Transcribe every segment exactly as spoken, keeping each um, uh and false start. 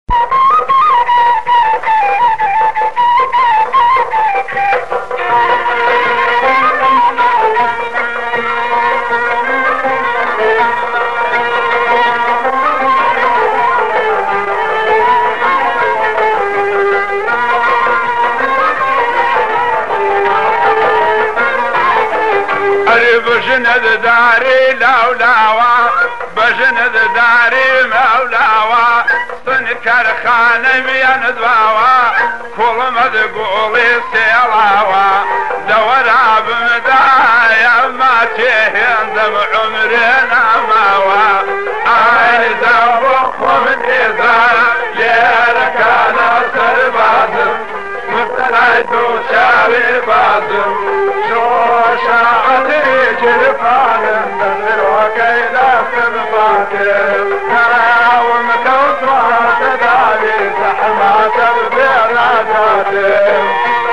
بجند داري لولاوا بجند داري مولاوا سنكر خانم يندواوا كل ما تقولي سيلاوا دورا بمدايا ما تهين دم عمرنا ماوا عين زنبخ من إذا ليرك أنا سربازم مفتريتو شاوي بازم شاعتي جرفان نصر وكيدا سبفاتي ناوم كوتوا تدالي زحمة البيراتاتي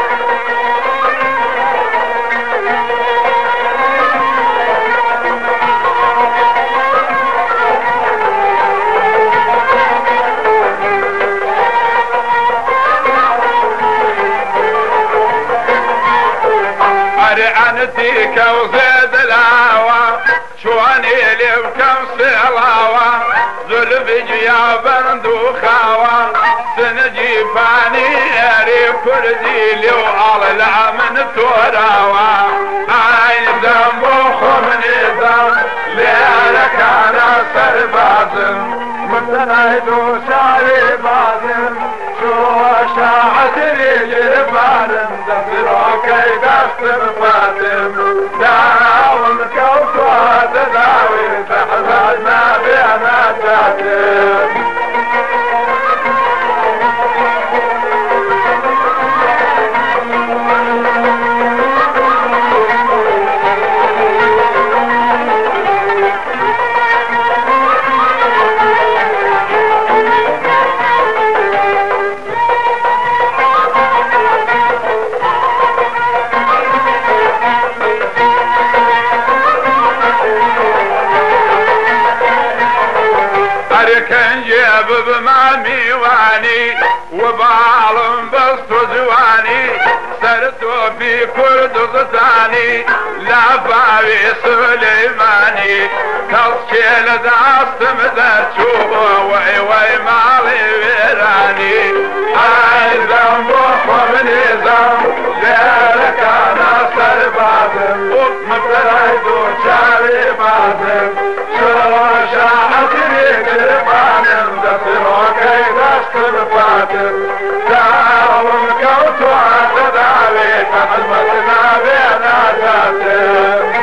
عنتيك وزيد الهوى شواني لي بكم صلاوة ذل بجيابا دوخاوة سنجي فاني ياري كردي لي وعلى من توراوة عين ذنبوخ من ذنب ليالك انا سربازم مبتنايدو شعري بازم شو شاعت رجل فارم دفرو كيدا سرفاتم داوم كوتوا تداوي تحزازنا بينا تاتم بمامي واني وبعلم بسط زواني سرت في كرد غزاني لا باوي سليماني كالشيل دعست مدرشو وي وي مالي ويراني عايزا مخ من إزام غيرك أنا سربازم مفتريدو شاري بازم شو شاعت ريك رفانم دفرو كيدا سرفاتم داوم كوتوا تداوي تحزمتنا بينا جاتم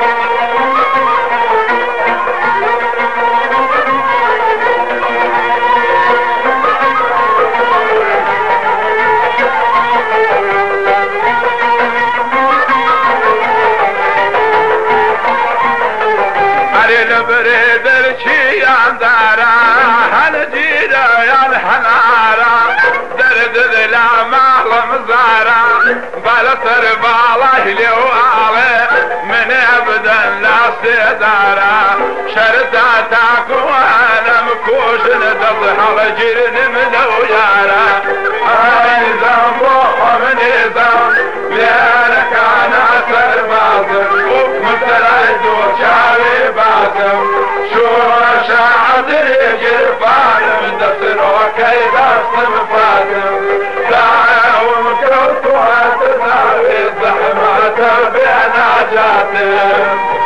بريد الشيان دارا هنجيرا يا الحنارا درد ذلا معلم زارا بلسر بالله لوعالي من ابدا لا سيدارا شرطاتك وانا مكوشن تظهر جرن ملو يارا عايزا مخ من إذا ليالك انا سربازم مفتريدو شاوي بازم شو شاعت رجل فارم دسرو كيدا سمفاتم داوم كوتوا تداوي زحمة بينا جاتم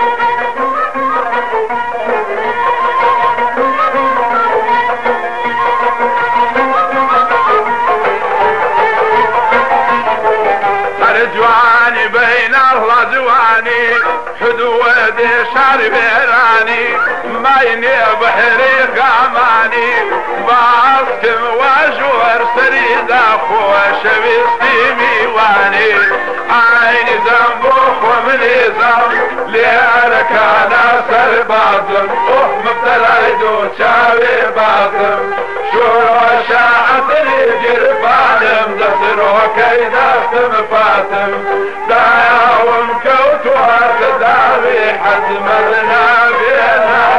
جواني بين الرجواني حدود شعر بيراني مايني بحري غاماني باسكم وجور سريد خوش بيستي ميواني عيني زنبوخ ومني زنب ليالك انا سربازم اوه مبتلايدو شاوي بازم شورو شاعت رجل فانم دسرو كيدا سمفاتم داوم كوتوا تداوي حزمنا بينا